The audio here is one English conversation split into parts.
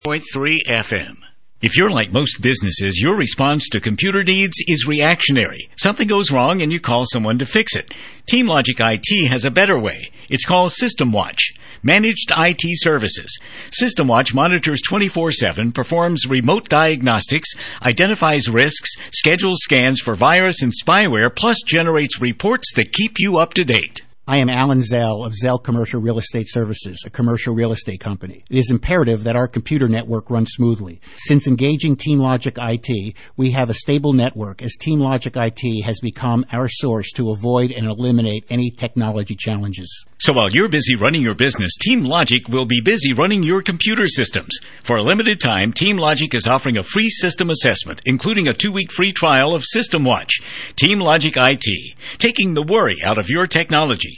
101.3 FM. If you're like most businesses, your response to computer needs is reactionary. Something goes wrong and you call someone to fix it. TeamLogic IT has a better way. It's called SystemWatch. Managed IT Services. SystemWatch monitors 24/7, performs remote diagnostics, identifies risks, schedules scans for virus and spyware, plus generates reports that keep you up to date. I am Alan Zell of Zell Commercial Real Estate Services, a commercial real estate company. It is imperative that our computer network runs smoothly. Since engaging TeamLogic IT, we have a stable network as TeamLogic IT has become our source to avoid and eliminate any technology challenges. So while you're busy running your business, TeamLogic will be busy running your computer systems. For a limited time, TeamLogic is offering a free system assessment, including a 2-week free trial of SystemWatch. TeamLogic IT, taking the worry out of your technology.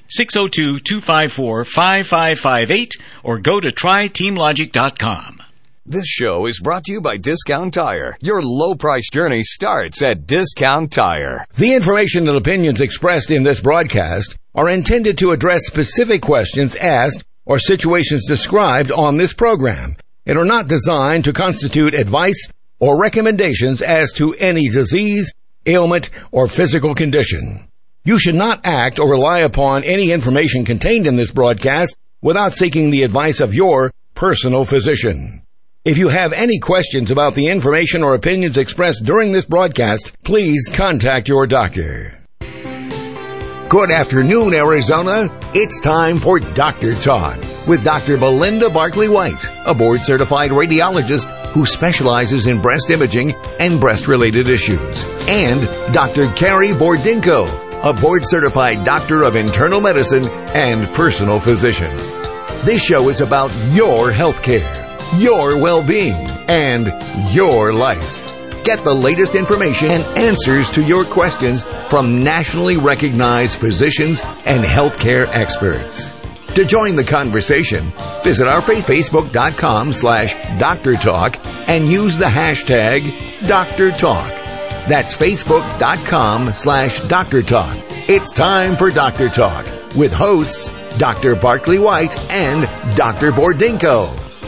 602-254-5558 or go to tryteamlogic.com. This show is brought to you by Discount Tire. Your low-price journey starts at Discount Tire. The information and opinions expressed in this broadcast are intended to address specific questions asked or situations described on this program and are not designed to constitute advice or recommendations as to any disease, ailment, or physical condition. You should not act or rely upon any information contained in this broadcast without seeking the advice of your personal physician. If you have any questions about the information or opinions expressed during this broadcast, please contact your doctor. Good afternoon, Arizona. It's time for Doctor Talk with Dr. Belinda Barclay White, a board-certified radiologist who specializes in breast imaging and breast-related issues, and Dr. Carrie Bordinko, a board-certified doctor of internal medicine and personal physician. This show is about your health care, your well-being, and your life. Get the latest information and answers to your questions from nationally recognized physicians and healthcare experts. To join the conversation, visit our Facebook.com/Doctor Talk and use the hashtag Doctor Talk. That's Facebook.com/Doctor Talk. It's time for Doctor Talk with hosts Dr. Barclay White and Dr. Bordinko.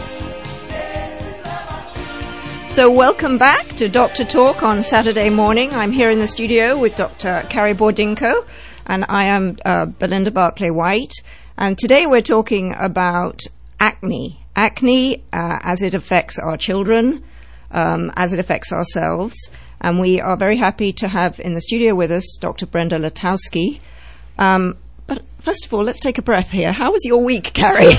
So welcome back to Doctor Talk on Saturday morning. I'm here in the studio with Dr. Carrie Bordinko, and I am Belinda Barclay White. And today we're talking about acne. Acne as it affects our children, as it affects ourselves. And we are very happy to have in the studio with us Dr. Brenda Latowski. But first of all, let's take a breath here. How was your week, Carrie?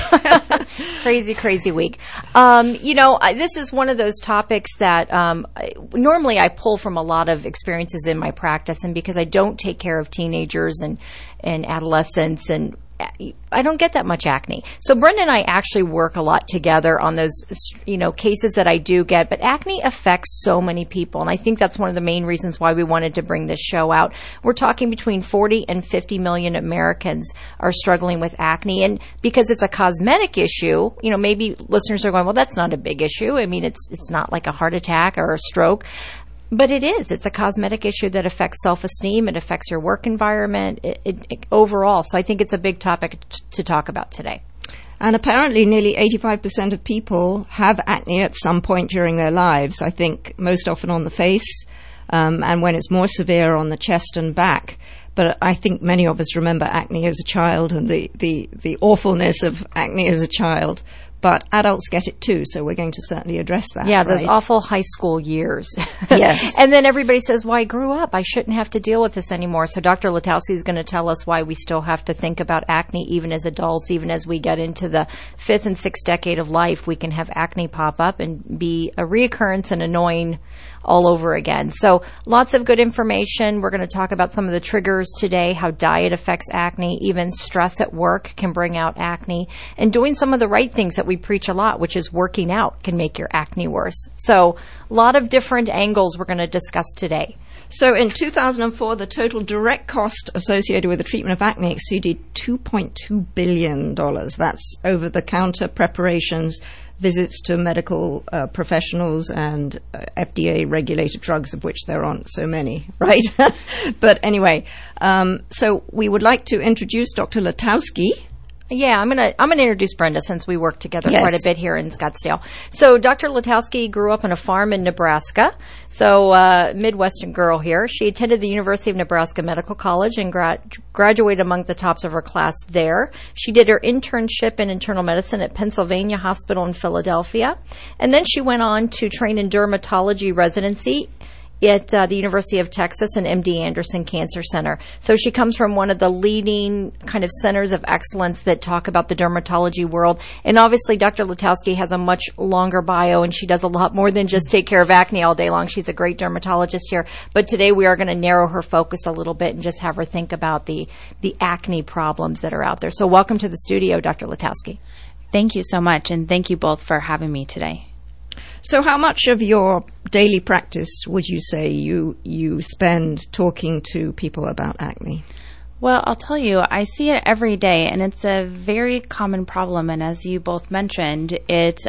Crazy week. This is one of those topics that normally I pull from a lot of experiences in my practice, and because I don't take care of teenagers and adolescents, and I don't get that much acne. So Brenda and I actually work a lot together on those, cases that I do get. But acne affects so many people, and I think that's one of the main reasons why we wanted to bring this show out. We're talking between 40 and 50 million Americans are struggling with acne, and because it's a cosmetic issue, maybe listeners are going, well, that's not a big issue. I mean, it's not like a heart attack or a stroke. But it is. It's a cosmetic issue that affects self-esteem. It affects your work environment it overall. So I think it's a big topic to talk about today. And apparently nearly 85% of people have acne at some point during their lives. I think most often on the face, and when it's more severe on the chest and back. But I think many of us remember acne as a child and the awfulness of acne as a child. But adults get it too, so we're going to certainly address that. Yeah, those awful high school years. Yes. And then everybody says, well, I grew up. I shouldn't have to deal with this anymore. So Dr. Latowski is going to tell us why we still have to think about acne even as adults, even as we get into the 5th and 6th decade of life. We can have acne pop up and be a reoccurrence and annoying all over again. So lots of good information. We're going to talk about some of the triggers today, how diet affects acne, even stress at work can bring out acne, and doing some of the right things that we preach a lot, which is working out, can make your acne worse. So a lot of different angles we're going to discuss today. So in 2004, the total direct cost associated with the treatment of acne exceeded $2.2 billion. That's over-the-counter preparations, visits to medical professionals, and FDA-regulated drugs, of which there aren't so many, right? But anyway, so we would like to introduce Dr. Latowski, Yeah, I'm gonna introduce Brenda since we work together Yes. quite a bit here in Scottsdale. So Dr. Letowski grew up on a farm in Nebraska. So Midwestern girl here. She attended the University of Nebraska Medical College and graduated among the tops of her class there. She did her internship in internal medicine at Pennsylvania Hospital in Philadelphia, and then she went on to train in dermatology residency at the University of Texas and MD Anderson Cancer Center. So she comes from one of the leading kind of centers of excellence that talk about the dermatology world. And obviously, Dr. Letowski has a much longer bio, and she does a lot more than just take care of acne all day long. She's a great dermatologist here. But today we are going to narrow her focus a little bit and just have her think about the acne problems that are out there. So welcome to the studio, Dr. Letowski. Thank you so much, and thank you both for having me today. So how much of your daily practice would you say you spend talking to people about acne? Well, I'll tell you, I see it every day, and it's a very common problem. And as you both mentioned, it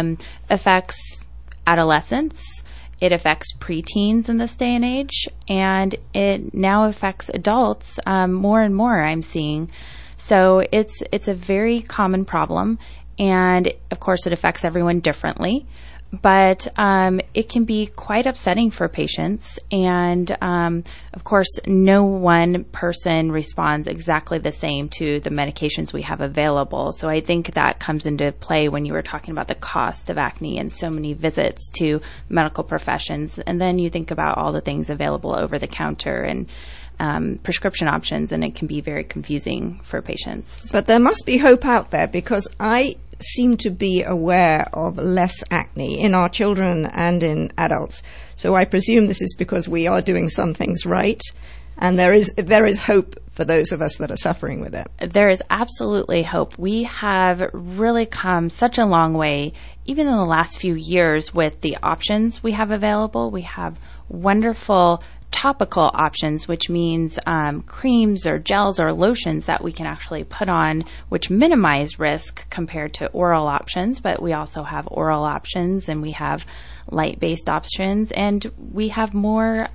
affects adolescents, it affects preteens in this day and age, and it now affects adults more and more, I'm seeing. So it's a very common problem, and of course it affects everyone differently. But it can be quite upsetting for patients, and of course, no one person responds exactly the same to the medications we have available. So I think that comes into play when you were talking about the cost of acne and so many visits to medical professions. And then you think about all the things available over the counter and prescription options, and it can be very confusing for patients. But there must be hope out there, because I seem to be aware of less acne in our children and in adults. So I presume this is because we are doing some things right, and there is hope for those of us that are suffering with it. There is absolutely hope. We have really come such a long way, even in the last few years, with the options we have available. We have wonderful topical options, which means creams or gels or lotions that we can actually put on, which minimize risk compared to oral options. But we also have oral options, and we have light-based options, and we have more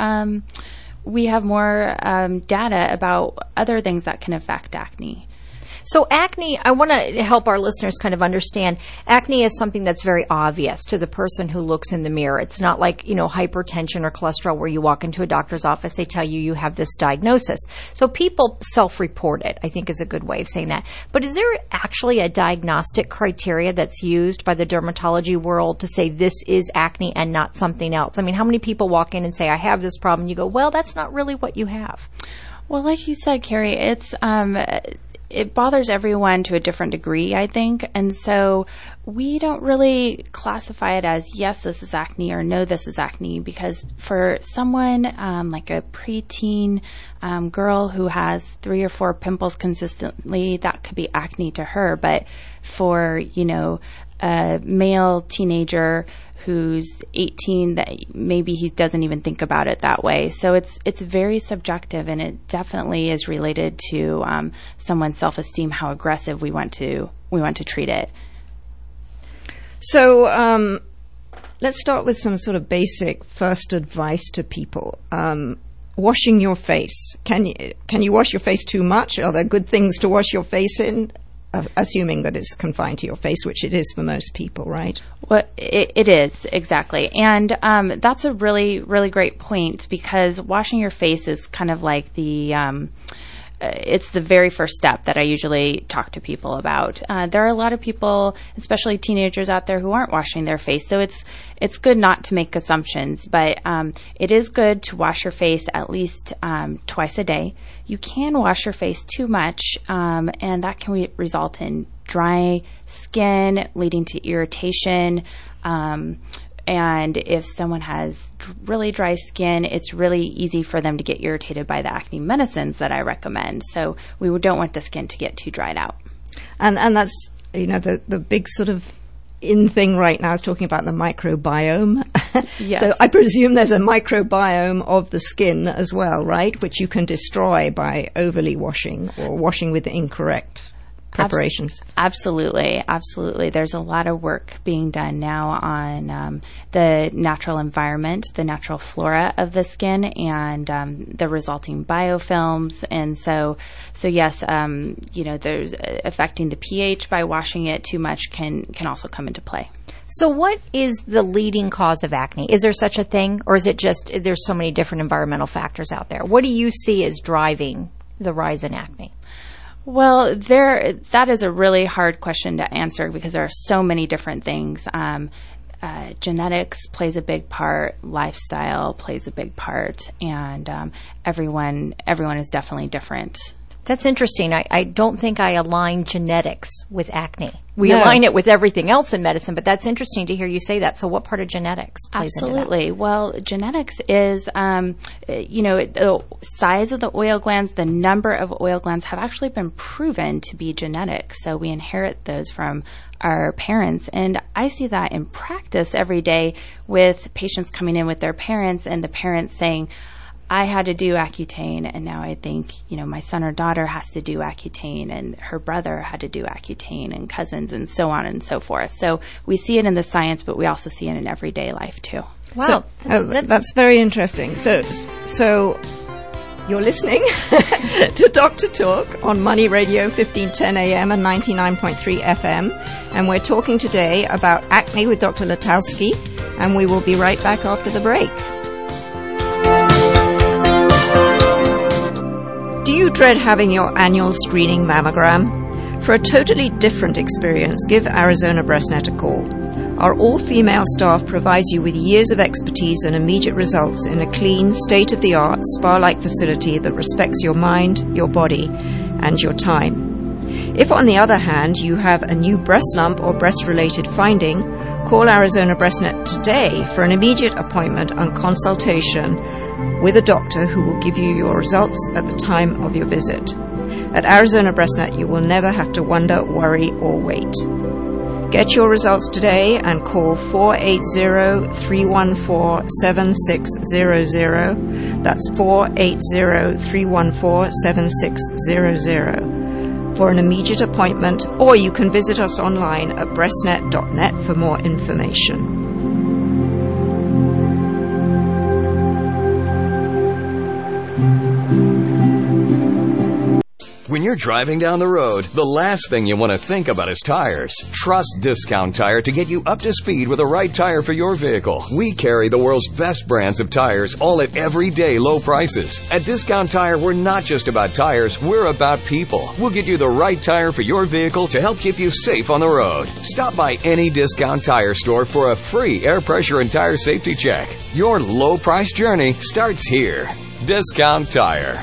data about other things that can affect acne. So acne, I want to help our listeners kind of understand, acne is something that's very obvious to the person who looks in the mirror. It's not like, hypertension or cholesterol where you walk into a doctor's office, they tell you have this diagnosis. So people self-report it, I think is a good way of saying that. But is there actually a diagnostic criteria that's used by the dermatology world to say this is acne and not something else? I mean, how many people walk in and say, I have this problem? You go, well, that's not really what you have. Well, like you said, Carrie, it bothers everyone to a different degree, I think. And so we don't really classify it as, yes, this is acne, or no, this is acne, because for someone like a preteen girl who has 3 or 4 pimples consistently, that could be acne to her. But for, a male teenager who's 18, that maybe he doesn't even think about it that way. So it's very subjective, and it definitely is related to someone's self-esteem, how aggressive we want to treat it. So let's start with some sort of basic first advice to people. Washing your face. Can you wash your face too much? Are there good things to wash your face in? Assuming that it's confined to your face, which it is for most people, right? Well, it is, exactly. And that's a really, really great point, because washing your face is kind of like it's the very first step that I usually talk to people about. There are a lot of people, especially teenagers out there, who aren't washing their face. So it's good not to make assumptions, but it is good to wash your face at least twice a day. You can wash your face too much, and that can result in dry skin, leading to irritation. And if someone has really dry skin, it's really easy for them to get irritated by the acne medicines that I recommend. So we don't want the skin to get too dried out. And that's, the big sort of in thing right now is talking about the microbiome. Yes. So I presume there's a microbiome of the skin as well, right? Which you can destroy by overly washing or washing with the incorrect preparations. Absolutely. There's a lot of work being done now on the natural environment, the natural flora of the skin, and the resulting biofilms. And so yes, there's affecting the pH by washing it too much can also come into play. So what is the leading cause of acne? Is there such a thing, or is it just there's so many different environmental factors out there? What do you see as driving the rise in acne? Well, that is a really hard question to answer because there are so many different things. Genetics plays a big part, lifestyle plays a big part, and everyone is definitely different. That's interesting. I don't think I align genetics with acne. We align it with everything else in medicine, but that's interesting to hear you say that. So what part of genetics plays into that? Absolutely. Well, genetics is, the size of the oil glands, the number of oil glands have actually been proven to be genetic. So we inherit those from our parents. And I see that in practice every day with patients coming in with their parents and the parents saying, I had to do Accutane, and now I think, my son or daughter has to do Accutane, and her brother had to do Accutane, and cousins, and so on and so forth. So we see it in the science, but we also see it in everyday life, too. Wow. That's very interesting. So you're listening to Dr. Talk on Money Radio 1510 AM and 99.3 FM, and we're talking today about acne with Dr. Latowski, and we will be right back after the break. Do you dread having your annual screening mammogram? For a totally different experience, give Arizona BreastNet a call. Our all-female staff provides you with years of expertise and immediate results in a clean, state-of-the-art, spa-like facility that respects your mind, your body, and your time. If, on the other hand, you have a new breast lump or breast-related finding, call Arizona BreastNet today for an immediate appointment and consultation with a doctor who will give you your results at the time of your visit. At Arizona BreastNet, you will never have to wonder, worry, or wait. Get your results today and call 480-314-7600. That's 480-314-7600 for an immediate appointment, or you can visit us online at breastnet.net for more information. When you're driving down the road, the last thing you want to think about is tires. Trust Discount Tire to get you up to speed with the right tire for your vehicle. We carry the world's best brands of tires, all at everyday low prices. At Discount Tire, we're not just about tires, we're about people. We'll get you the right tire for your vehicle to help keep you safe on the road. Stop by any Discount Tire store for a free air pressure and tire safety check. Your low price journey starts here. Discount Tire.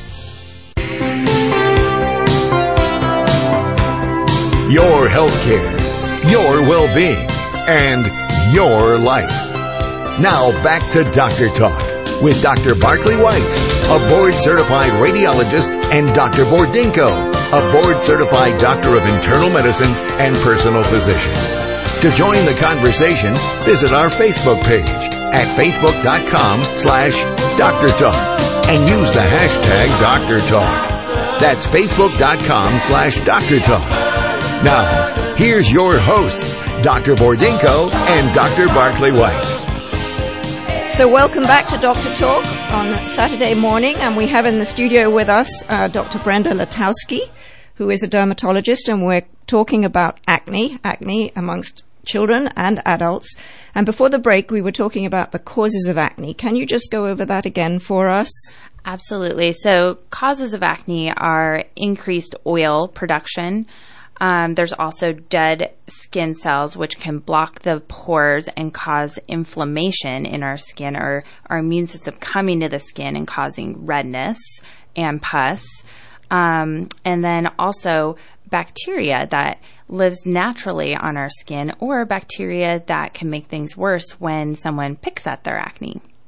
Your healthcare, your well-being, and your life. Now back to Dr. Talk with Dr. Barclay White, a board-certified radiologist, and Dr. Bordinko, a board-certified doctor of internal medicine and personal physician. To join the conversation, visit our Facebook page at facebook.com/Dr. Talk and use the hashtag Dr. Talk. That's facebook.com/Dr. Talk. Now, here's your hosts, Dr. Bordinko and Dr. Barclay White. So welcome back to Dr. Talk on Saturday morning, and we have in the studio with us Dr. Brenda Latowski, who is a dermatologist, and we're talking about acne amongst children and adults. And before the break, we were talking about the causes of acne. Can you just go over that again for us? Absolutely. So causes of acne are increased oil production. There's also dead skin cells, which can block the pores and cause inflammation in our skin, or our immune system coming to the skin and causing redness and pus. And then also bacteria that lives naturally on our skin, or bacteria that can make things worse when someone picks at their acne.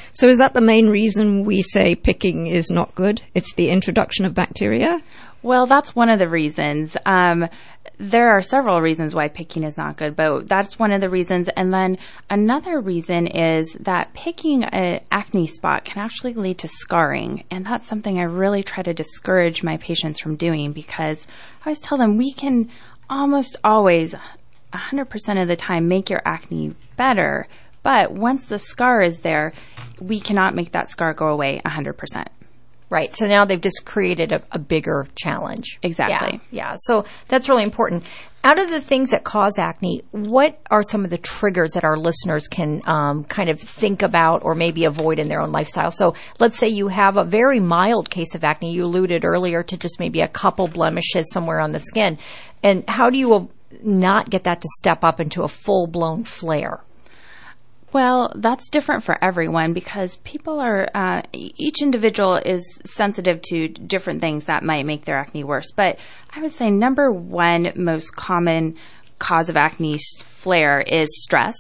So is that the main reason we say picking is not good? It's the introduction of bacteria? Well, that's one of the reasons. There are several reasons why picking is not good, but that's one of the reasons. And then another reason is that picking an acne spot can actually lead to scarring. And that's something I really try to discourage my patients from doing, because I always tell them we can almost always, 100% of the time, make your acne better. But once the scar is there, we cannot make that scar go away 100%. Right. So now they've just created a bigger challenge. Exactly. Yeah. So that's really important. Out of the things that cause acne, what are some of the triggers that our listeners can kind of think about or maybe avoid in their own lifestyle? So let's say you have a very mild case of acne. You alluded earlier to just maybe a couple blemishes somewhere on the skin. And how do you not get that to step up into a full-blown flare? Well, that's different for everyone, because people are, each individual is sensitive to different things that might make their acne worse. But I would say number one most common cause of acne flare is stress.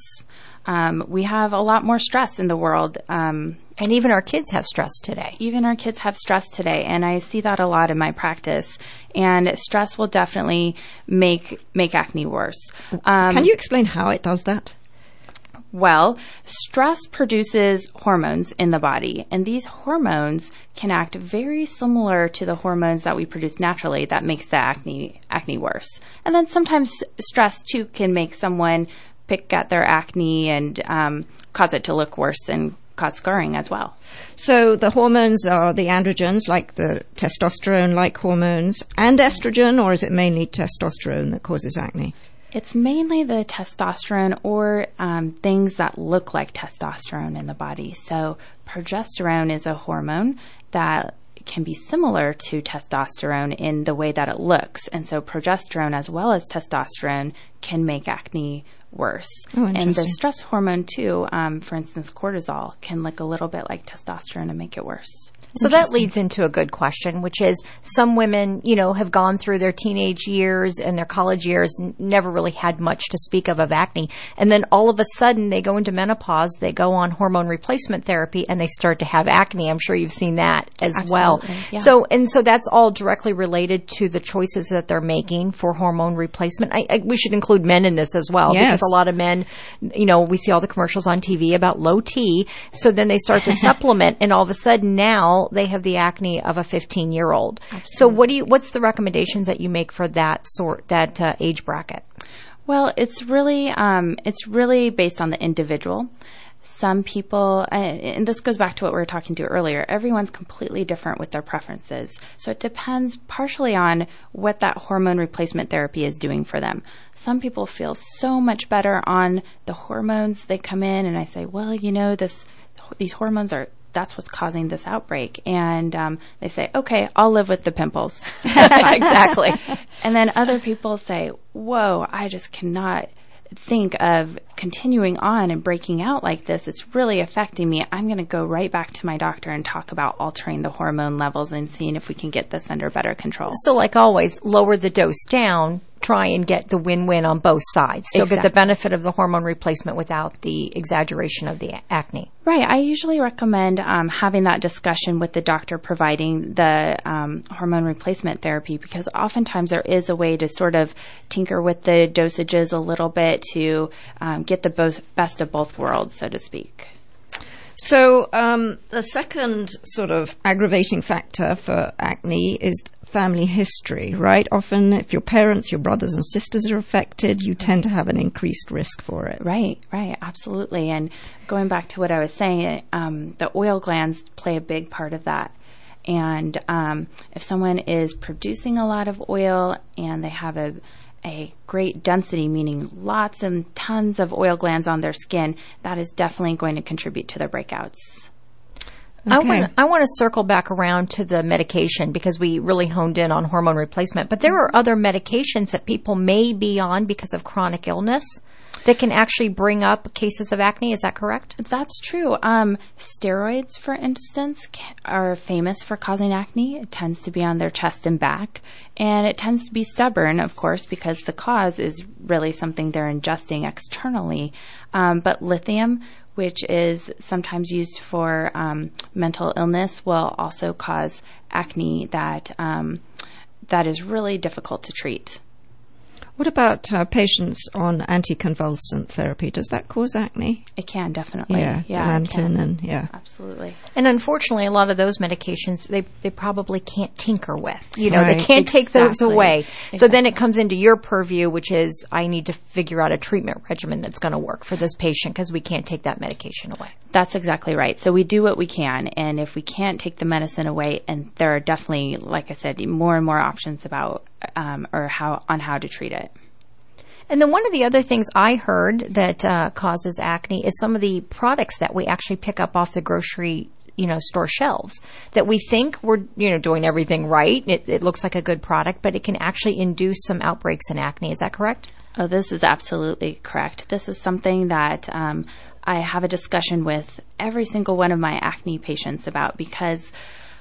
We have a lot more stress in the world. And even our kids have stress today. Even our kids have stress today, and I see that a lot in my practice. And stress will definitely make acne worse. Can you explain how it does that? Well, stress produces hormones in the body, and these hormones can act very similar to the hormones that we produce naturally that makes the acne worse. And then sometimes stress, too, can make someone pick at their acne and cause it to look worse and cause scarring as well. So the hormones are the androgens, like the testosterone-like hormones, and estrogen, or is it mainly testosterone that causes acne? It's mainly the testosterone or things that look like testosterone in the body. So progesterone is a hormone that can be similar to testosterone in the way that it looks. And so progesterone as well as testosterone can make acne worse. And the stress hormone too, for instance, cortisol, can look a little bit like testosterone and make it worse. So that leads into a good question, which is some women, have gone through their teenage years and their college years and never really had much to speak of acne. And then all of a sudden they go into menopause, they go on hormone replacement therapy, and they start to have acne. I'm sure you've seen that as well. Yeah. So that's all directly related to the choices that they're making for hormone replacement. We should include men in this as well, because a lot of men, we see all the commercials on TV about low T. So then they start to supplement, and all of a sudden now they have the acne of a 15-year-old. So what's the recommendations that you make for that age bracket? Well, it's really based on the individual. Some people, and this goes back to what we were talking to earlier, everyone's completely different with their preferences. So it depends partially on what that hormone replacement therapy is doing for them. Some people feel so much better on the hormones. They come in and I say, well, these hormones that's what's causing this outbreak. And they say, okay, I'll live with the pimples. Exactly. And then other people say, whoa, I just cannot think of continuing on and breaking out like this. It's really affecting me. I'm going to go right back to my doctor and talk about altering the hormone levels and seeing if we can get this under better control. So like always, lower the dose down, try and get the win-win on both sides. Still get the benefit of the hormone replacement without the exaggeration of the acne. Right. I usually recommend having that discussion with the doctor providing the hormone replacement therapy, because oftentimes there is a way to sort of tinker with the dosages a little bit to get the best of both worlds, so to speak. So the second sort of aggravating factor for acne is family history, right? Often if your parents, your brothers and sisters are affected, you tend to have an increased risk for it. Right, absolutely. And going back to what I was saying, the oil glands play a big part of that. And if someone is producing a lot of oil and they have a great density, meaning lots and tons of oil glands on their skin, that is definitely going to contribute to their breakouts. Okay. I want to circle back around to the medication, because we really honed in on hormone replacement. But there are other medications that people may be on because of chronic illness that can actually bring up cases of acne. Is that correct? That's true. Steroids, for instance, are famous for causing acne. It tends to be on their chest and back, and it tends to be stubborn, of course, because the cause is really something they're ingesting externally. But lithium, which is sometimes used for mental illness, will also cause acne that is really difficult to treat. What about patients on anticonvulsant therapy? Does that cause acne? It can, definitely. Yeah, Dilantin and Absolutely. And unfortunately, a lot of those medications, they probably can't tinker with. They Right. can't take those Exactly. away. Exactly. So then it comes into your purview, which is I need to figure out a treatment regimen that's going to work for this patient because we can't take that medication away. That's exactly right. So we do what we can, and if we can't take the medicine away, and there are definitely, like I said, more and more options about how to treat it. And then one of the other things I heard that causes acne is some of the products that we actually pick up off the grocery store shelves that we think we're doing everything right. It looks like a good product, but it can actually induce some outbreaks in acne. Is that correct? Oh, this is absolutely correct. This is something that I have a discussion with every single one of my acne patients about because,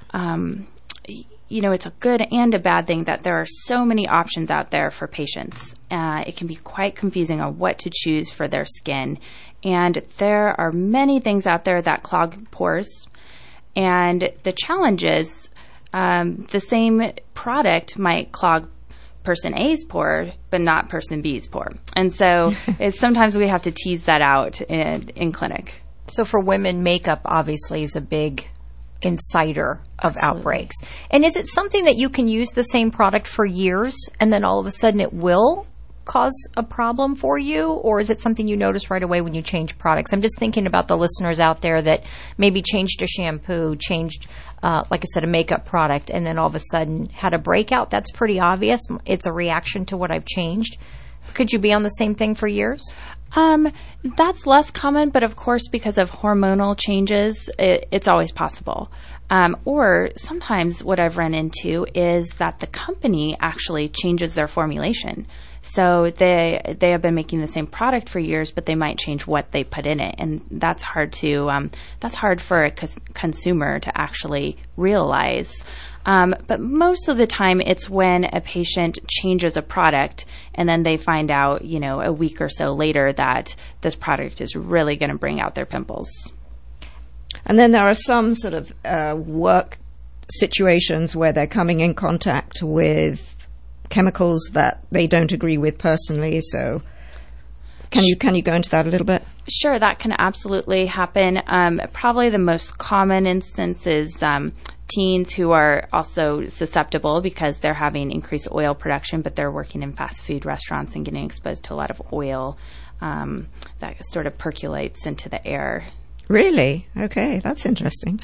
it's a good and a bad thing that there are so many options out there for patients. It can be quite confusing on what to choose for their skin. And there are many things out there that clog pores. And the challenge is the same product might clog person A's pore, but not person B's pore. And so sometimes we have to tease that out in clinic. So for women, makeup obviously is a big inciter of Absolutely. outbreaks. And is it something that you can use the same product for years and then all of a sudden it will cause a problem for you? Or is it something you notice right away when you change products? I'm just thinking about the listeners out there that maybe changed a shampoo, changed, like I said, a makeup product, and then all of a sudden had a breakout. That's pretty obvious. It's a reaction to what I've changed. Could you be on the same thing for years? That's less common, but of course, because of hormonal changes, it's always possible. Or sometimes what I've run into is that the company actually changes their formulation. So they have been making the same product for years, but they might change what they put in it, and that's hard for a consumer to actually realize. But most of the time, it's when a patient changes a product, and then they find out, a week or so later that this product is really going to bring out their pimples. And then there are some sort of work situations where they're coming in contact with chemicals that they don't agree with personally. So can you go into that a little bit? Sure, that can absolutely happen. Probably the most common instance is teens who are also susceptible because they're having increased oil production, but they're working in fast food restaurants and getting exposed to a lot of oil that sort of percolates into the air. Really? Okay, that's interesting.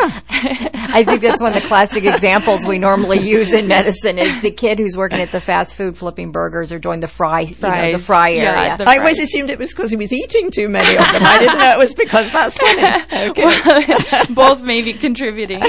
I think that's one of the classic examples we normally use in medicine is the kid who's working at the fast food flipping burgers or doing the fry area. Yeah, I always assumed it was because he was eating too many of them. I didn't know it was because that's funny. Okay. Well, both may be contributing.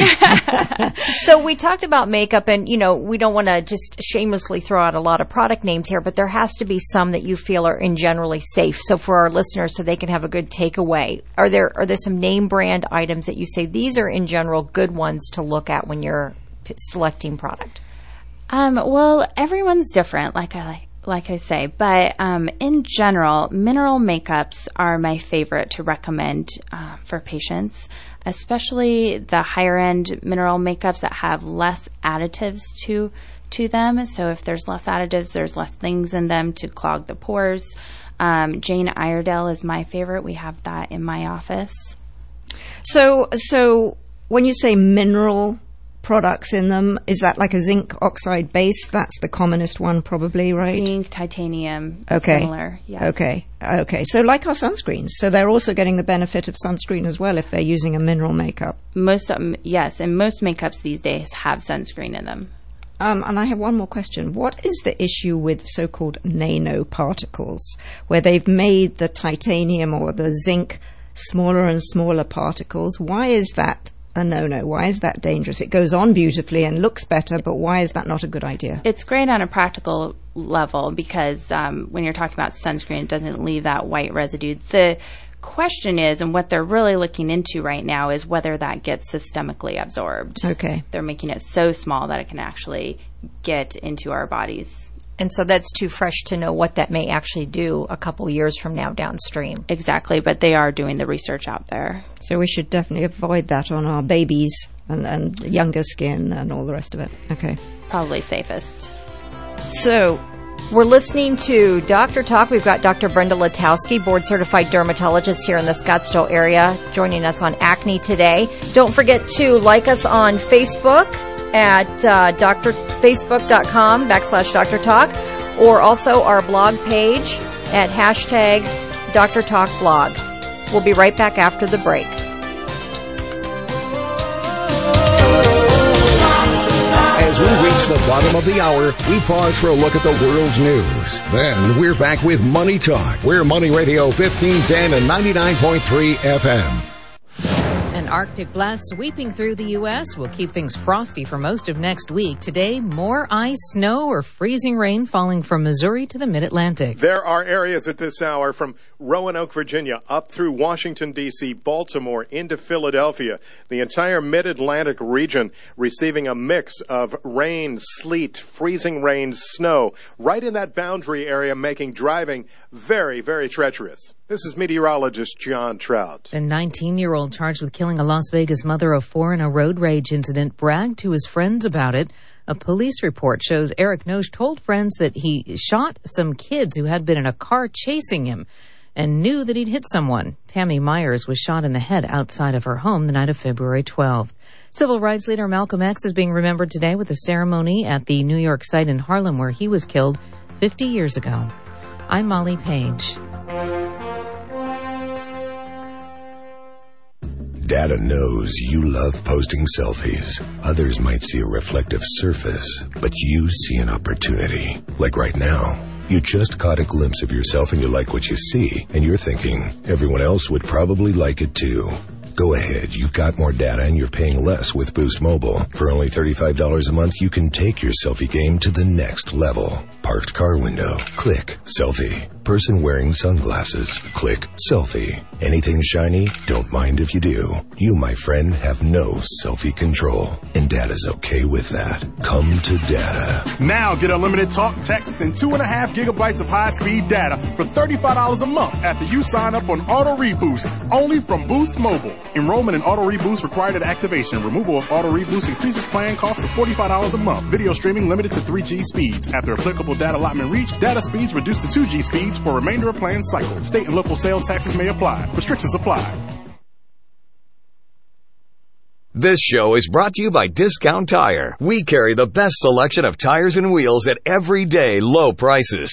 So we talked about makeup, and we don't want to just shamelessly throw out a lot of product names here, but there has to be some that you feel are in generally safe. So for our listeners, so they can have a good takeaway, are there some name brand items that you say these are in general good ones to look at when you're selecting product? Well, everyone's different, like I say, but in general, mineral makeups are my favorite to recommend for patients, especially the higher end mineral makeups that have less additives to them. So if there's less additives, there's less things in them to clog the pores. Jane Iredale is my favorite. We have that in my office. So when you say mineral products in them, is that like a zinc oxide base? That's the commonest one probably, right? Zinc, titanium, okay. Similar. Yeah. Okay. So like our sunscreens. So they're also getting the benefit of sunscreen as well if they're using a mineral makeup. Most of them, yes, and most makeups these days have sunscreen in them. And I have one more question. What is the issue with so-called nanoparticles, where they've made the titanium or the zinc smaller and smaller particles? Why is that a no-no? Why is that dangerous? It goes on beautifully and looks better, but why is that not a good idea? It's great on a practical level because when you're talking about sunscreen, it doesn't leave that white residue. The question is, and what they're really looking into right now, is whether that gets systemically absorbed. Okay. They're making it so small that it can actually get into our bodies. And so that's too fresh to know what that may actually do a couple years from now downstream. Exactly, but they are doing the research out there. So we should definitely avoid that on our babies and younger skin and all the rest of it. Okay. Probably safest. So we're listening to Dr. Talk. We've got Dr. Brenda Letowski, board-certified dermatologist here in the Scottsdale area, joining us on acne today. Don't forget to like us on Facebook at facebook.com/Dr. Talk, or also our blog page at #Dr. Talk blog. We'll be right back after the break. As we reach the bottom of the hour, we pause for a look at the world's news. Then we're back with Money Talk. We're Money Radio 1510 and 99.3 FM. An Arctic blast sweeping through the U.S. will keep things frosty for most of next week. Today, more ice, snow, or freezing rain falling from Missouri to the mid-Atlantic. There are areas at this hour from Roanoke, Virginia, up through Washington, D.C., Baltimore, into Philadelphia. The entire mid-Atlantic region receiving a mix of rain, sleet, freezing rain, snow, right in that boundary area, making driving very, very treacherous. This is meteorologist John Trout. A 19-year-old charged with killing a Las Vegas mother of 4 in a road rage incident bragged to his friends about it. A police report shows Eric Noche told friends that he shot some kids who had been in a car chasing him and knew that he'd hit someone. Tammy Myers was shot in the head outside of her home the night of February 12th. Civil rights leader Malcolm X is being remembered today with a ceremony at the New York site in Harlem where he was killed 50 years ago. I'm Molly Page. Data knows you love posting selfies. Others might see a reflective surface, but you see an opportunity. Like right now, you just caught a glimpse of yourself and you like what you see, and you're thinking, everyone else would probably like it too. Go ahead, you've got more data and you're paying less with Boost Mobile. For only $35 a month, you can take your selfie game to the next level. Parked car window, click, selfie. Person wearing sunglasses, click, selfie. Anything shiny? Don't mind if you do. You, my friend, have no selfie control. And Data's okay with that. Come to Data. Now get unlimited talk, text, and 2.5 gigabytes of high-speed data for $35 a month after you sign up on Auto Reboost, only from Boost Mobile. Enrollment in Auto Reboost required at activation. Removal of Auto Reboost increases plan costs to $45 a month. Video streaming limited to 3G speeds. After applicable data allotment reached, data speeds reduced to 2G speeds for remainder of plan cycle. State and local sales taxes may apply. Restrictions apply. This show is brought to you by Discount Tire. We carry the best selection of tires and wheels at everyday low prices.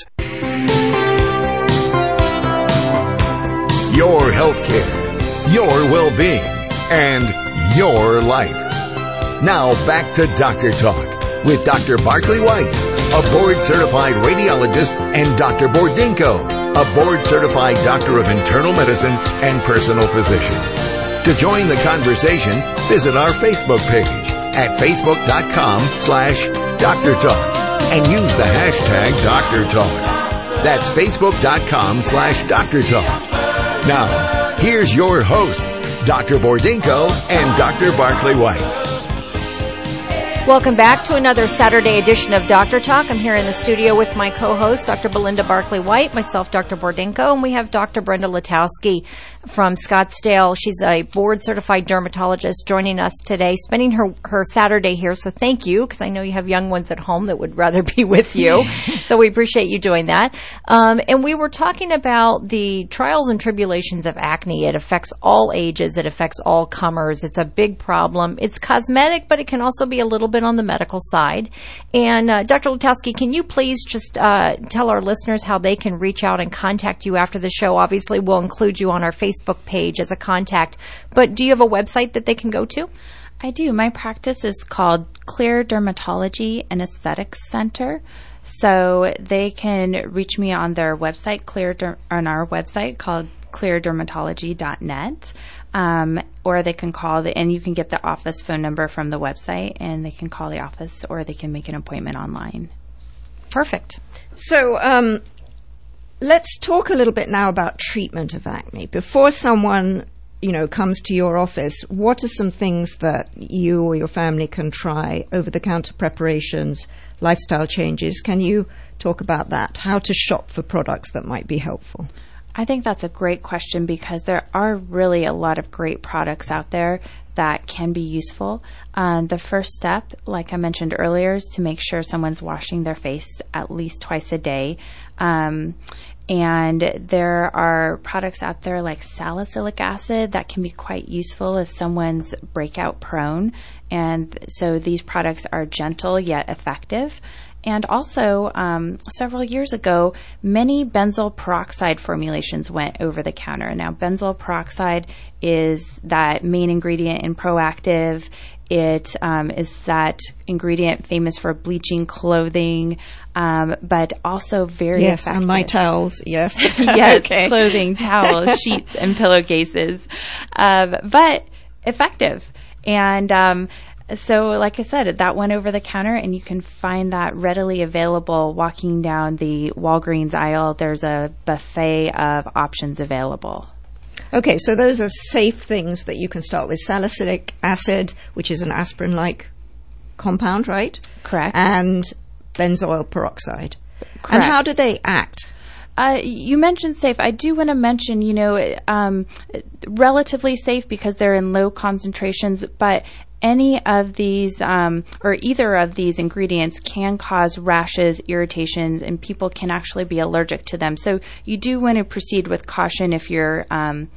Your health care, your well-being, and your life. Now back to Dr. Talk with Dr. Barclay White, a board-certified radiologist, and Dr. Bordinko, a board-certified doctor of internal medicine and personal physician. To join the conversation, visit our Facebook page at facebook.com/Dr. Talk and use the hashtag Dr. Talk. That's facebook.com/Dr. Talk. Now, here's your hosts, Dr. Bordinko and Dr. Barclay White. Welcome back to another Saturday edition of Dr. Talk. I'm here in the studio with my co-host, Dr. Belinda Barclay White, myself, Dr. Bordinko, and we have Dr. Brenda Letowski from Scottsdale. She's a board-certified dermatologist joining us today, spending her Saturday here. So thank you, because I know you have young ones at home that would rather be with you. So we appreciate you doing that. And we were talking about the trials and tribulations of acne. It affects all ages. It affects all comers. It's a big problem. It's cosmetic, but it can also be a little bit on the medical side. And Dr. Letowski, can you please just tell our listeners how they can reach out and contact you after the show? Obviously, we'll include you on our Facebook page as a contact, but do you have a website that they can go to? I do. My practice is called Clear Dermatology and Aesthetics Center. So they can reach me on their website, on our website called cleardermatology.net, or they can call and you can get the office phone number from the website, and they can call the office, or they can make an appointment online. Perfect. So let's talk a little bit now about treatment of acne. Before someone, comes to your office, what are some things that you or your family can try? Over-the-counter preparations, lifestyle changes. Can you talk about that? How to shop for products that might be helpful? I think that's a great question, because there are really a lot of great products out there that can be useful. The first step, like I mentioned earlier, is to make sure someone's washing their face at least twice a day. And there are products out there like salicylic acid that can be quite useful if someone's breakout prone. And so these products are gentle yet effective. And also, several years ago, many benzoyl peroxide formulations went over the counter. Now, benzoyl peroxide is that main ingredient in Proactiv. It is that ingredient famous for bleaching clothing, but also very effective. Yes, and my towels, yes. Yes, okay. Clothing, towels, sheets, and pillowcases, but effective. And so, like I said, that went over the counter, and you can find that readily available walking down the Walgreens aisle. There's a buffet of options available. Okay, so those are safe things that you can start with. Salicylic acid, which is an aspirin-like compound, right? Correct. And benzoyl peroxide. Correct. And how do they act? You mentioned safe. I do want to mention, relatively safe because they're in low concentrations, but any of these or either of these ingredients can cause rashes, irritations, and people can actually be allergic to them. So you do want to proceed with caution if you're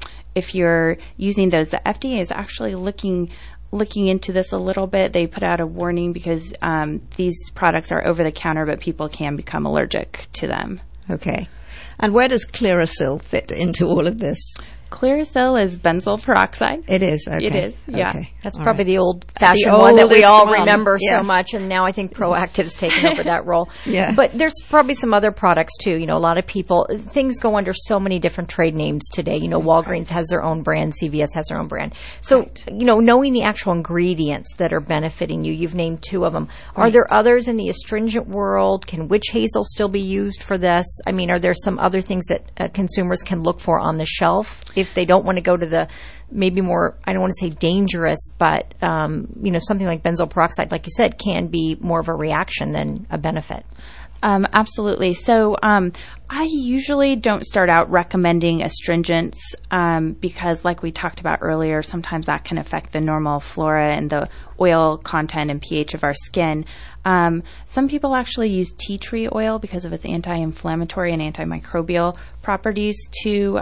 using those. The FDA is actually looking into this a little bit. They put out a warning because these products are over the counter, but people can become allergic to them. Okay. And where does Clearasil fit into all of this? Clearasil is benzoyl peroxide. It is, okay. It is, yeah. Okay. That's All probably right. the old-fashioned one that we all remember yes. so much, and now I think Proactiv's taken over that role. Yeah. But there's probably some other products, too. A lot of people, things go under so many different trade names today. Walgreens has their own brand, CVS has their own brand. So, right. Knowing the actual ingredients that are benefiting you, you've named two of them. Right. Are there others in the astringent world? Can witch hazel still be used for this? I mean, are there some other things that consumers can look for on the shelf if they don't want to go to the maybe more, I don't want to say dangerous, but, something like benzoyl peroxide, like you said, can be more of a reaction than a benefit? Absolutely. So I usually don't start out recommending astringents because, like we talked about earlier, sometimes that can affect the normal flora and the oil content and pH of our skin. Some people actually use tea tree oil because of its anti-inflammatory and antimicrobial properties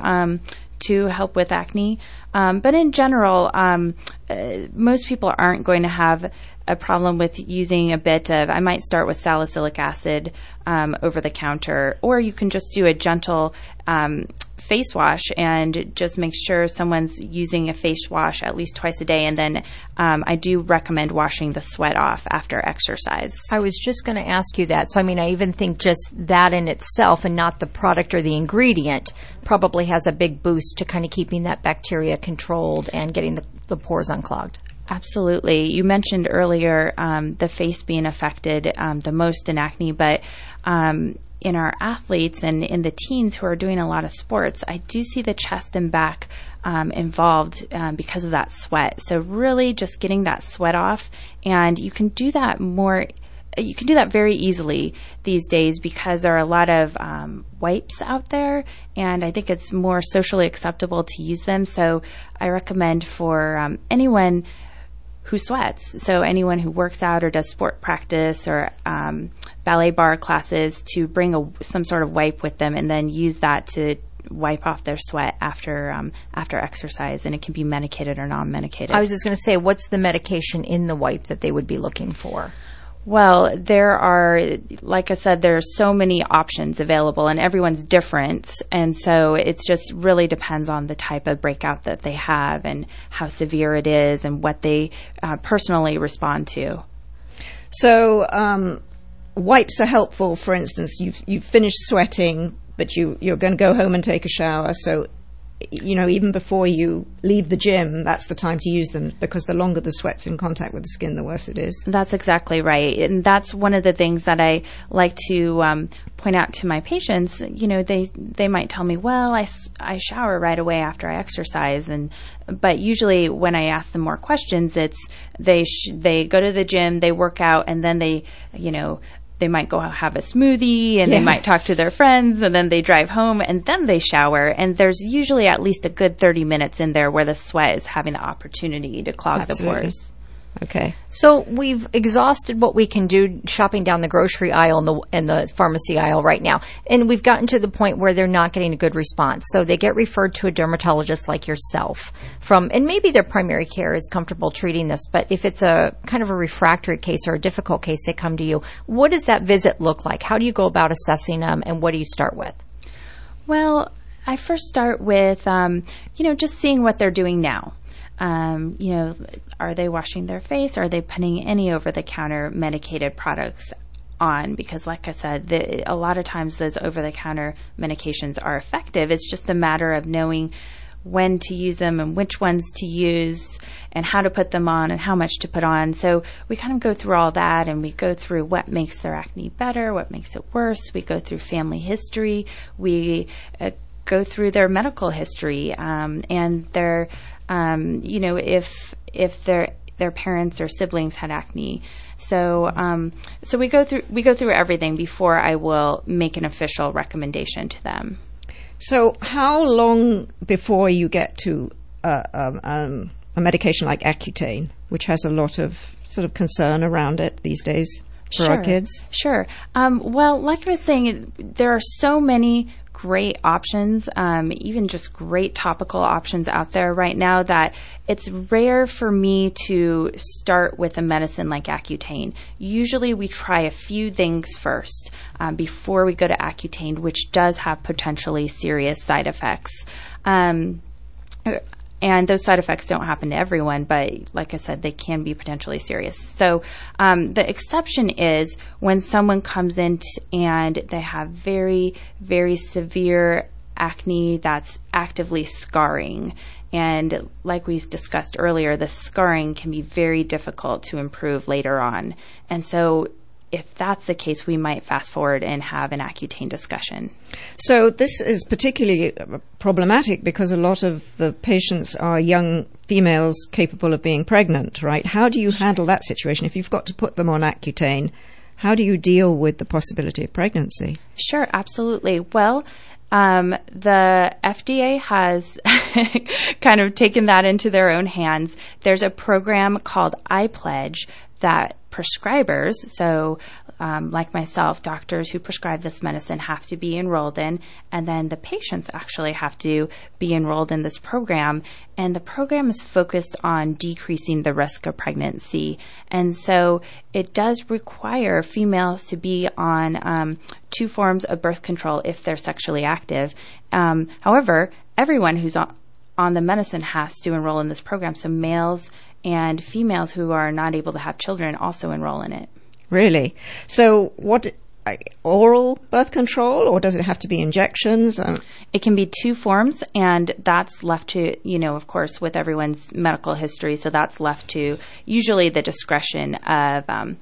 to help with acne. But in general, most people aren't going to have a problem with using a bit of, I might start with salicylic acid over the counter, or you can just do a gentle face wash and just make sure someone's using a face wash at least twice a day. And then I do recommend washing the sweat off after exercise. I was just going to ask you that. So, I even think just that in itself and not the product or the ingredient probably has a big boost to kind of keeping that bacteria controlled and getting the pores unclogged. Absolutely. You mentioned earlier the face being affected the most in acne, but in our athletes and in the teens who are doing a lot of sports, I do see the chest and back involved because of that sweat. So really just getting that sweat off, and you can do that very easily these days because there are a lot of wipes out there, and I think it's more socially acceptable to use them. So I recommend for anyone who sweats, so anyone who works out or does sport practice or ballet bar classes, to bring some sort of wipe with them and then use that to wipe off their sweat after exercise, and it can be medicated or non-medicated. I was just going to say, what's the medication in the wipe that they would be looking for? Well, there are, like I said, there are so many options available, and everyone's different, and so it just really depends on the type of breakout that they have and how severe it is and what they personally respond to. So wipes are helpful. For instance, you've finished sweating, but you're going to go home and take a shower, so even before you leave the gym, that's the time to use them, because the longer the sweat's in contact with the skin, the worse it is. That's exactly right. And that's one of the things that I like to point out to my patients. They might tell me, well, I shower right away after I exercise. But usually when I ask them more questions, it's they go to the gym, they work out, and then they might go have a smoothie, and they might talk to their friends, and then they drive home, and then they shower. And there's usually at least a good 30 minutes in there where the sweat is having the opportunity to clog the pores. Okay. So we've exhausted what we can do shopping down the grocery aisle and the pharmacy aisle right now. And we've gotten to the point where they're not getting a good response. So they get referred to a dermatologist like yourself and maybe their primary care is comfortable treating this, but if it's a kind of a refractory case or a difficult case, they come to you. What does that visit look like? How do you go about assessing them, and what do you start with? Well, I first start with, just seeing what they're doing now. Are they washing their face? Are they putting any over-the-counter medicated products on? Because like I said, a lot of times those over-the-counter medications are effective. It's just a matter of knowing when to use them and which ones to use and how to put them on and how much to put on. So we kind of go through all that, and we go through what makes their acne better, what makes it worse. We go through family history. We go through their medical history and their if their parents or siblings had acne. So we go through everything before I will make an official recommendation to them. So how long before you get to a medication like Accutane, which has a lot of sort of concern around it these days for our kids? Sure. Well, like I was saying, there are so many great options, even just great topical options out there right now, that it's rare for me to start with a medicine like Accutane. Usually we try a few things first before we go to Accutane, which does have potentially serious side effects. And those side effects don't happen to everyone, but like I said, they can be potentially serious. So the exception is when someone comes in and they have very, very severe acne that's actively scarring. And like we discussed earlier, the scarring can be very difficult to improve later on. And so if that's the case, we might fast forward and have an Accutane discussion. So this is particularly problematic because a lot of the patients are young females capable of being pregnant, right? How do you handle that situation? If you've got to put them on Accutane, how do you deal with the possibility of pregnancy? Sure, absolutely. Well, the FDA has kind of taken that into their own hands. There's a program called iPledge that prescribers, so like myself, doctors who prescribe this medicine have to be enrolled in, and then the patients actually have to be enrolled in this program. And the program is focused on decreasing the risk of pregnancy. And so it does require females to be on 2 forms of birth control if they're sexually active. However, everyone who's on the medicine has to enroll in this program. So males and females who are not able to have children also enroll in it. Really? So what, oral birth control, or does it have to be injections? It can be 2 forms, and that's left to, of course, with everyone's medical history, so that's left to usually the discretion of an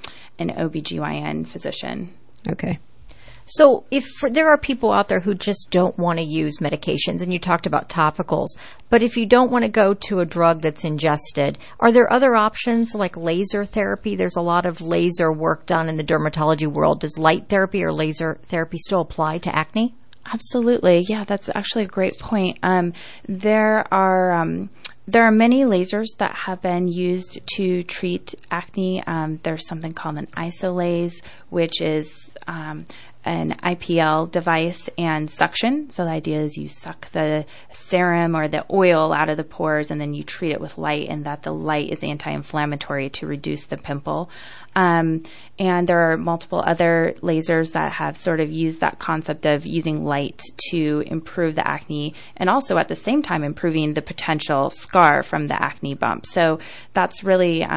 OBGYN physician. Okay. So if there are people out there who just don't want to use medications, and you talked about topicals, but if you don't want to go to a drug that's ingested, are there other options like laser therapy? There's a lot of laser work done in the dermatology world. Does light therapy or laser therapy still apply to acne? Absolutely. Yeah, that's actually a great point. There are many lasers that have been used to treat acne. There's something called an IsoLase, which is an IPL device and suction. So the idea is you suck the serum or the oil out of the pores, and then you treat it with light, and that the light is anti-inflammatory to reduce the pimple. And there are multiple other lasers that have sort of used that concept of using light to improve the acne, and also at the same time improving the potential scar from the acne bump. So that's really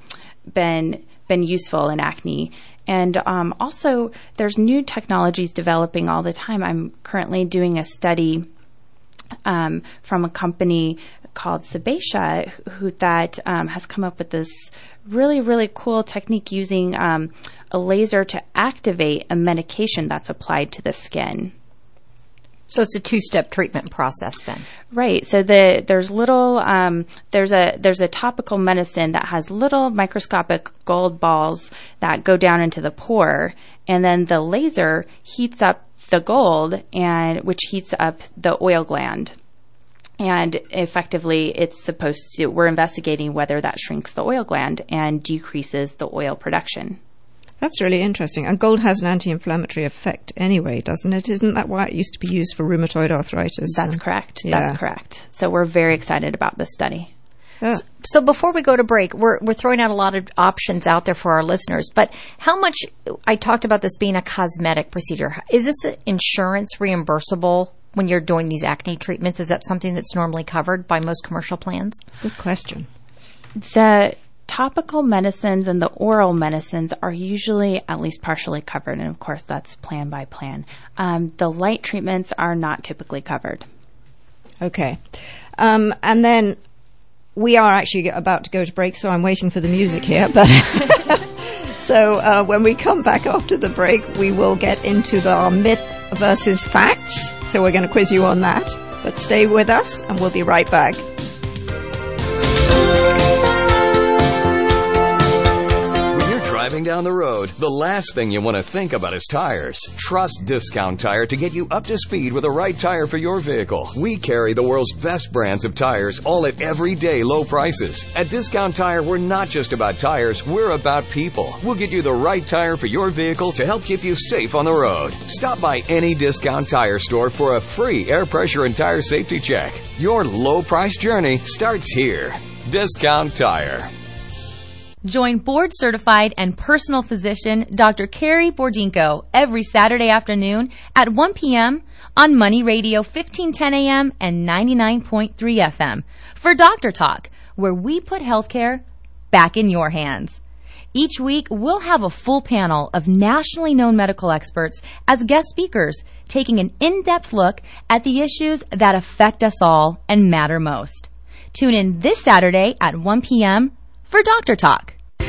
been useful in acne. And also, there's new technologies developing all the time. I'm currently doing a study from a company called Sebacia, that has come up with this really, really cool technique using a laser to activate a medication that's applied to the skin. So it's a two-step treatment process then. Right. So there's little there's a topical medicine that has little microscopic gold balls that go down into the pore, and then the laser heats up the gold, and which heats up the oil gland. And effectively, we're investigating whether that shrinks the oil gland and decreases the oil production. That's really interesting. And gold has an anti-inflammatory effect anyway, doesn't it? Isn't that why it used to be used for rheumatoid arthritis? That's correct. Yeah. That's correct. So we're very excited about this study. Yeah. So before we go to break, we're throwing out a lot of options out there for our listeners, but how much, I talked about this being a cosmetic procedure. Is this insurance reimbursable when you're doing these acne treatments? Is that something that's normally covered by most commercial plans? Good question. The topical medicines and the oral medicines are usually at least partially covered, and of course that's plan by plan. The light treatments are not typically covered. Okay. And then we are actually about to go to break, so I'm waiting for the music here. But so when we come back after the break, we will get into our myth versus facts. So we're going to quiz you on that. But stay with us, and we'll be right back. Driving down the road, the last thing you want to think about is tires. Trust Discount Tire to get you up to speed with the right tire for your vehicle. We carry the world's best brands of tires, all at everyday low prices. At Discount Tire, we're not just about tires, we're about people. We'll get you the right tire for your vehicle to help keep you safe on the road. Stop by any Discount Tire store for a free air pressure and tire safety check. Your low price journey starts here. Discount Tire. Join board-certified and personal physician Dr. Carrie Bordinko every Saturday afternoon at 1 p.m. on Money Radio 1510 a.m. and 99.3 FM for Doctor Talk, where we put healthcare back in your hands. Each week, we'll have a full panel of nationally known medical experts as guest speakers, taking an in-depth look at the issues that affect us all and matter most. Tune in this Saturday at 1 p.m. for Doctor Talk.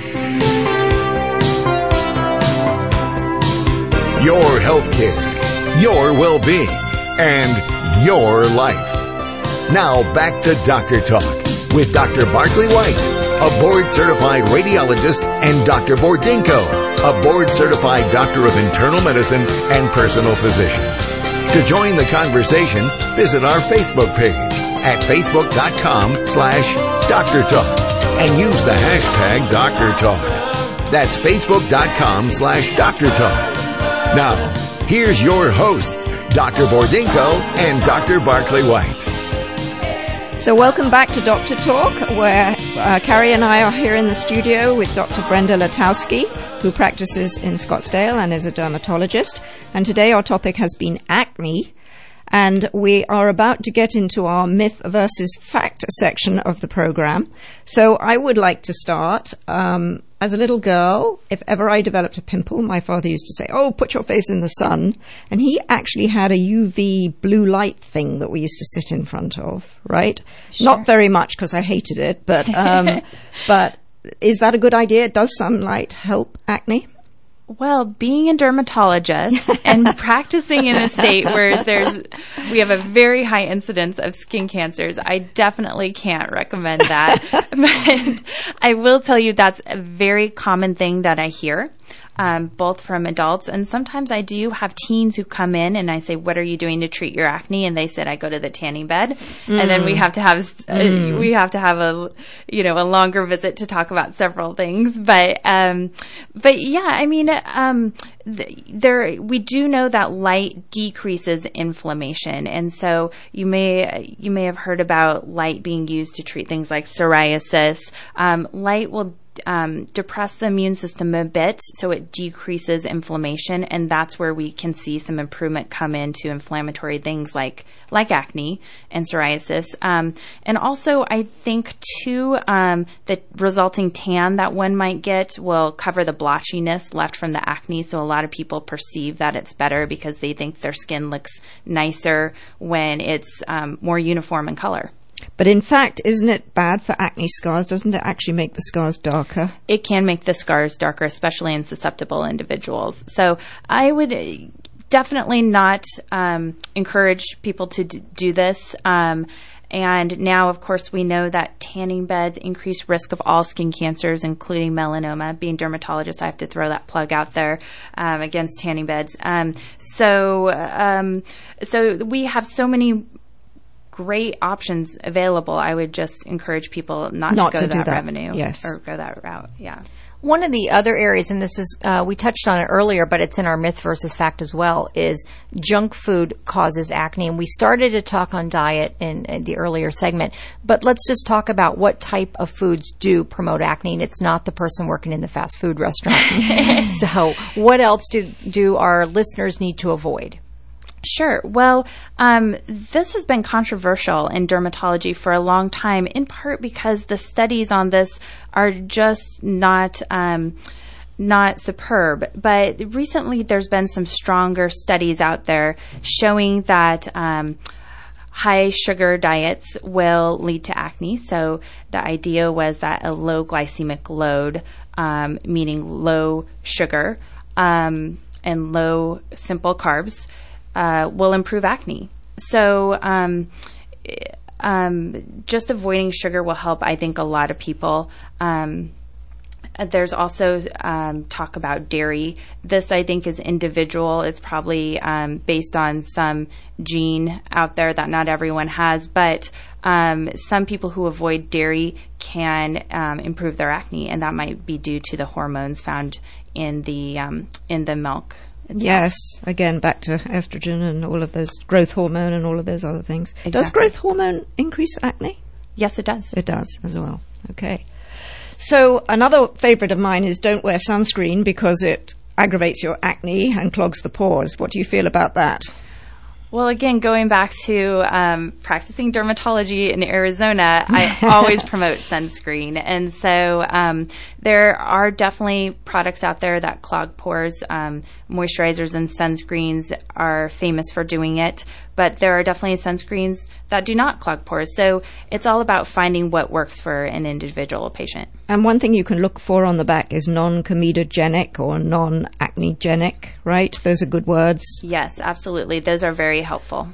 Your healthcare, your well-being, and your life. Now back to Doctor Talk with Dr. Barclay White, a board-certified radiologist, and Dr. Bordinko, a board-certified doctor of internal medicine and personal physician. To join the conversation, visit our Facebook page at facebook.com/Dr. Talk and use the hashtag Dr. Talk. That's facebook.com/Dr. Talk. Now, here's your hosts, Dr. Bordinko and Dr. Barclay White. So welcome back to Dr. Talk, where Carrie and I are here in the studio with Dr. Brenda Latowski, who practices in Scottsdale and is a dermatologist. And today our topic has been acne. And we are about to get into our myth versus fact section of the program. So I would like to start. As a little girl, if ever I developed a pimple, my father used to say, "Oh, put your face in the sun." And he actually had a UV blue light thing that we used to sit in front of, right? Sure. Not very much because I hated it, but but is that a good idea? Does sunlight help acne? Well, being a dermatologist and practicing in a state where we have a very high incidence of skin cancers, I definitely can't recommend that. But I will tell you that's a very common thing that I hear, both from adults, and sometimes I do have teens who come in and I say, "What are you doing to treat your acne?" And they said, "I go to the tanning bed," and then we have to have a longer visit to talk about several things. But yeah, I mean, we do know that light decreases inflammation, and so you may have heard about light being used to treat things like psoriasis. Light will depress the immune system a bit, so it decreases inflammation, and that's where we can see some improvement come into inflammatory things like acne and psoriasis. And also, I think, too, the resulting tan that one might get will cover the blotchiness left from the acne, so a lot of people perceive that it's better because they think their skin looks nicer when it's more uniform in color. But in fact, isn't it bad for acne scars? Doesn't it actually make the scars darker? It can make the scars darker, especially in susceptible individuals. So I would definitely not encourage people to do this. And now, of course, we know that tanning beds increase risk of all skin cancers, including melanoma. Being dermatologist, I have to throw that plug out there against tanning beds. So we have so many great options available. I would just encourage people not to go that revenue, or go that route. Yeah. One of the other areas, and this is, we touched on it earlier, but it's in our myth versus fact as well, is junk food causes acne. And we started to talk on diet in the earlier segment, but let's just talk about what type of foods do promote acne. And it's not the person working in the fast food restaurant. So what else do our listeners need to avoid? Sure. Well, this has been controversial in dermatology for a long time, in part because the studies on this are just not superb. But recently there's been some stronger studies out there showing that high sugar diets will lead to acne. So the idea was that a low glycemic load, meaning low sugar and low simple carbs, will improve acne. So just avoiding sugar will help, I think, a lot of people. There's also talk about dairy. This, I think, is individual. It's probably based on some gene out there that not everyone has, but some people who avoid dairy can improve their acne, and that might be due to the hormones found in the milk itself. Yes, again, back to estrogen and all of those, growth hormone and all of those other things. Exactly. Does growth hormone increase acne? Yes, it does. It does as well. Okay. So another favorite of mine is don't wear sunscreen because it aggravates your acne and clogs the pores. What do you feel about that? Well, again, going back to practicing dermatology in Arizona, I always promote sunscreen. And so there are definitely products out there that clog pores. Moisturizers and sunscreens are famous for doing it, but there are definitely sunscreens that do not clog pores. So it's all about finding what works for an individual patient. And one thing you can look for on the back is non-comedogenic or non-acnegenic, right? Those are good words. Yes, absolutely. Those are very helpful.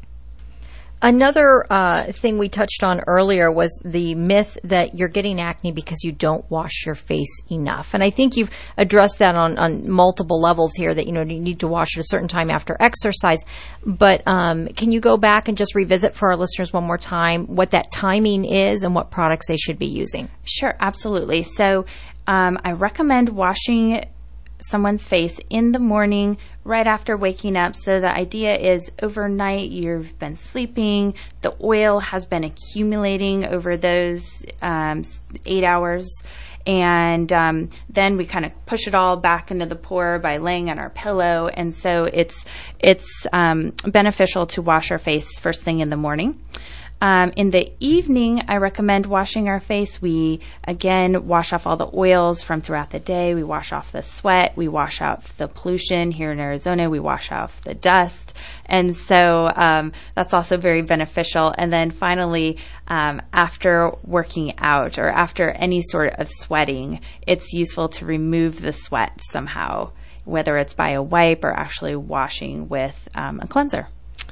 Another thing we touched on earlier was the myth that you're getting acne because you don't wash your face enough. And I think you've addressed that on multiple levels here, that, you need to wash at a certain time after exercise. But can you go back and just revisit for our listeners one more time what that timing is and what products they should be using? Sure, absolutely. So I recommend washing someone's face in the morning right after waking up. So the idea is overnight you've been sleeping, the oil has been accumulating over those 8 hours, and then we kind of push it all back into the pore by laying on our pillow. And so it's beneficial to wash our face first thing in the morning. In the evening, I recommend washing our face. We, again, wash off all the oils from throughout the day. We wash off the sweat. We wash off the pollution. Here in Arizona, we wash off the dust. And so that's also very beneficial. And then finally, after working out or after any sort of sweating, it's useful to remove the sweat somehow, whether it's by a wipe or actually washing with a cleanser.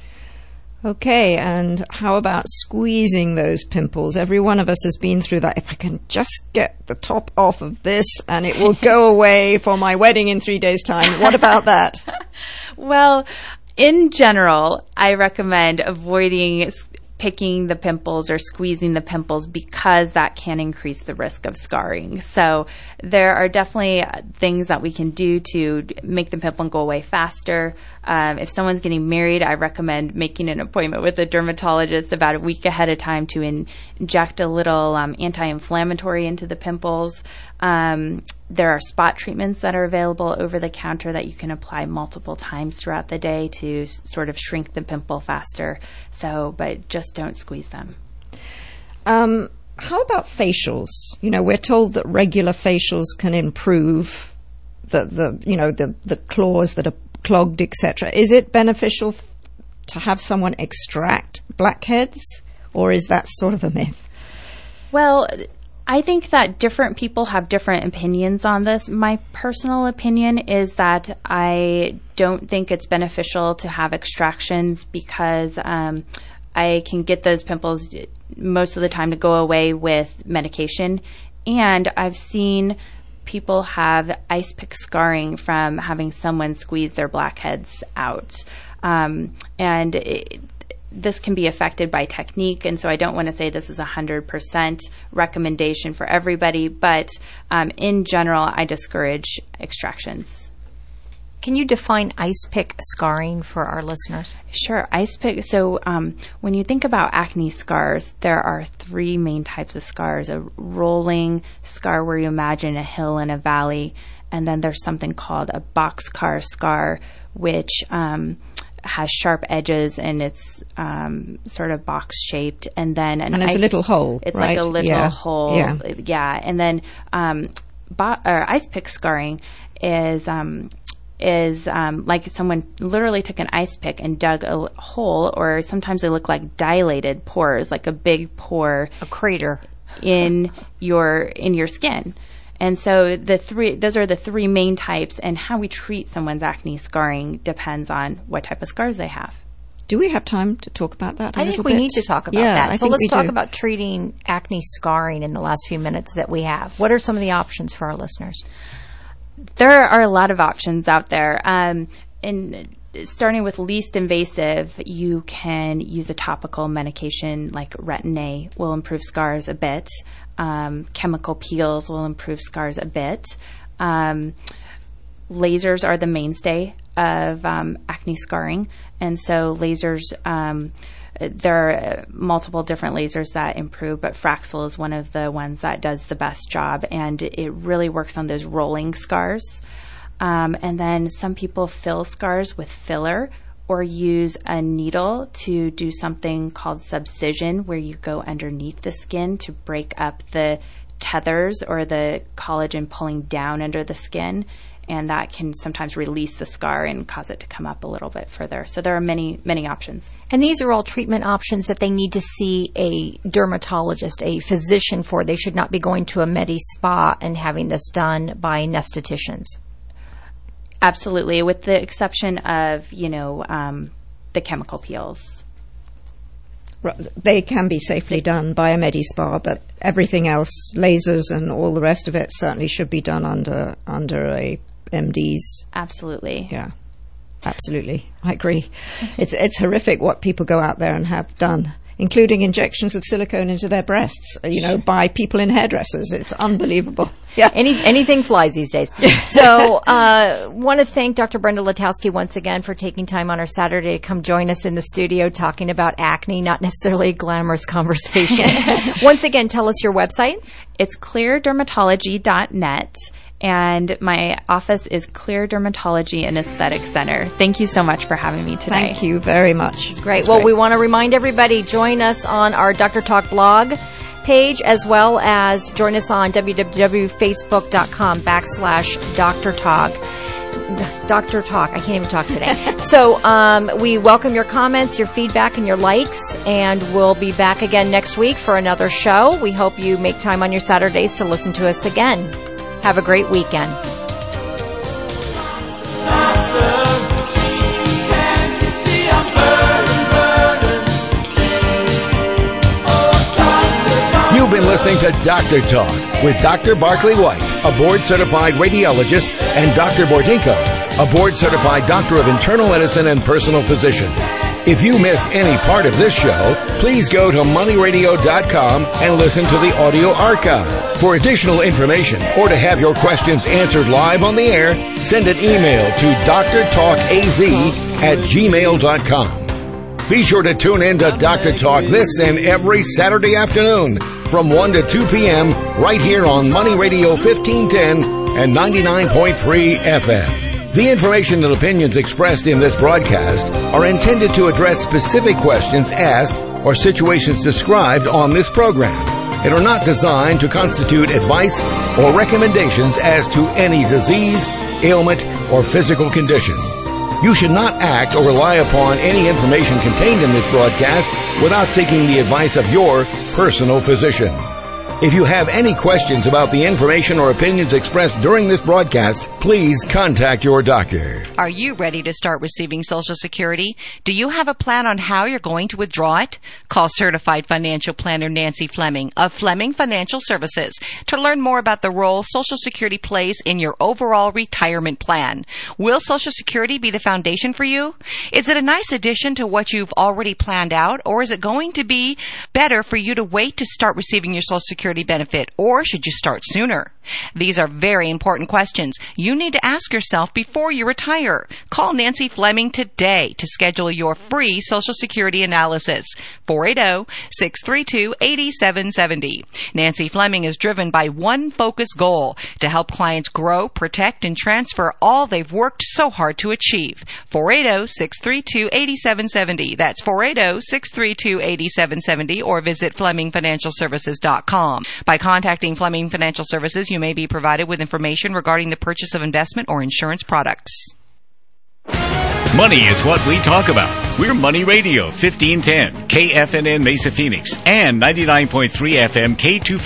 Okay, and how about squeezing those pimples? Every one of us has been through that. If I can just get the top off of this and it will go away for my wedding in 3 days' time. What about that? Well, in general, I recommend avoiding picking the pimples or squeezing the pimples, because that can increase the risk of scarring. So there are definitely things that we can do to make the pimple go away faster. If someone's getting married, I recommend making an appointment with a dermatologist about a week ahead of time to inject a little anti-inflammatory into the pimples. There are spot treatments that are available over the counter that you can apply multiple times throughout the day to sort of shrink the pimple faster. But just don't squeeze them. How about facials? We're told that regular facials can improve the claws that are clogged, etc. Is it beneficial to have someone extract blackheads, or is that sort of a myth? Well, I think that different people have different opinions on this. My personal opinion is that I don't think it's beneficial to have extractions, because I can get those pimples most of the time to go away with medication. And I've seen people have ice pick scarring from having someone squeeze their blackheads out. This can be affected by technique, and so I don't want to say this is 100% recommendation for everybody, but in general, I discourage extractions. Can you define ice pick scarring for our listeners? Sure. Ice pick. So when you think about acne scars, there are three main types of scars: a rolling scar where you imagine a hill and a valley, and then there's something called a boxcar scar, which has sharp edges and it's sort of box shaped, and then there's a little hole. It's right? like a little hole. Yeah. And then ice pick scarring is like someone literally took an ice pick and dug a hole, or sometimes they look like dilated pores, like a big pore, a crater in your skin. And so those are the three main types, and how we treat someone's acne scarring depends on what type of scars they have. Do we have time to talk about that I think we need to talk about that. So let's talk about treating acne scarring in the last few minutes that we have. What are some of the options for our listeners? There are a lot of options out there. Starting with least invasive, you can use a topical medication like Retin-A will improve scars a bit. Chemical peels will improve scars a bit. Lasers are the mainstay of acne scarring, and so lasers, there are multiple different lasers that improve, but Fraxel is one of the ones that does the best job, and it really works on those rolling scars. And then some people fill scars with filler or use a needle to do something called subcision, where you go underneath the skin to break up the tethers or the collagen pulling down under the skin. And that can sometimes release the scar and cause it to come up a little bit further. So there are many, many options. And these are all treatment options that they need to see a dermatologist, a physician for. They should not be going to a med spa and having this done by estheticians. Absolutely, with the exception of, the chemical peels. They can be safely done by a med spa, but everything else, lasers and all the rest of it, certainly should be done under a MD's. Absolutely. Yeah, absolutely. I agree. It's horrific what people go out there and have done, including injections of silicone into their breasts, by people in hairdressers. It's unbelievable. Yeah, anything flies these days. So, want to thank Dr. Brenda Letowski once again for taking time on our Saturday to come join us in the studio talking about acne, not necessarily a glamorous conversation. Once again, tell us your website. It's cleardermatology.net. And my office is Clear Dermatology and Aesthetic Center. Thank you so much for having me today. Thank you very much. It's great. Well, we want to remind everybody, join us on our Dr. Talk blog page, as well as join us on www.facebook.com/Dr. Talk. Dr. Talk. I can't even talk today. So we welcome your comments, your feedback, and your likes, and we'll be back again next week for another show. We hope you make time on your Saturdays to listen to us again. Have a great weekend. You've been listening to Dr. Talk with Dr. Barclay White, a board-certified radiologist, and Dr. Bordinko, a board-certified doctor of internal medicine and personal physician. If you missed any part of this show, please go to moneyradio.com and listen to the audio archive. For additional information or to have your questions answered live on the air, send an email to drtalkaz@gmail.com. Be sure to tune in to Dr. Talk this and every Saturday afternoon from 1 to 2 p.m. right here on Money Radio 1510 and 99.3 FM. The information and opinions expressed in this broadcast are intended to address specific questions asked or situations described on this program and are not designed to constitute advice or recommendations as to any disease, ailment, or physical condition. You should not act or rely upon any information contained in this broadcast without seeking the advice of your personal physician. If you have any questions about the information or opinions expressed during this broadcast, please contact your doctor. Are you ready to start receiving Social Security? Do you have a plan on how you're going to withdraw it? Call Certified Financial Planner Nancy Fleming of Fleming Financial Services to learn more about the role Social Security plays in your overall retirement plan. Will Social Security be the foundation for you? Is it a nice addition to what you've already planned out, or is it going to be better for you to wait to start receiving your Social Security benefit, or should you start sooner? These are very important questions you need to ask yourself before you retire. Call Nancy Fleming today to schedule your free Social Security analysis. 480-632-8770. Nancy Fleming is driven by one focused goal: to help clients grow, protect, and transfer all they've worked so hard to achieve. 480-632-8770. That's 480-632-8770, or visit FlemingFinancialServices.com. By contacting Fleming Financial Services, you may be provided with information regarding the purchase of investment or insurance products. Money is what we talk about. We're Money Radio 1510, KFNN Mesa Phoenix, and 99.3 FM K2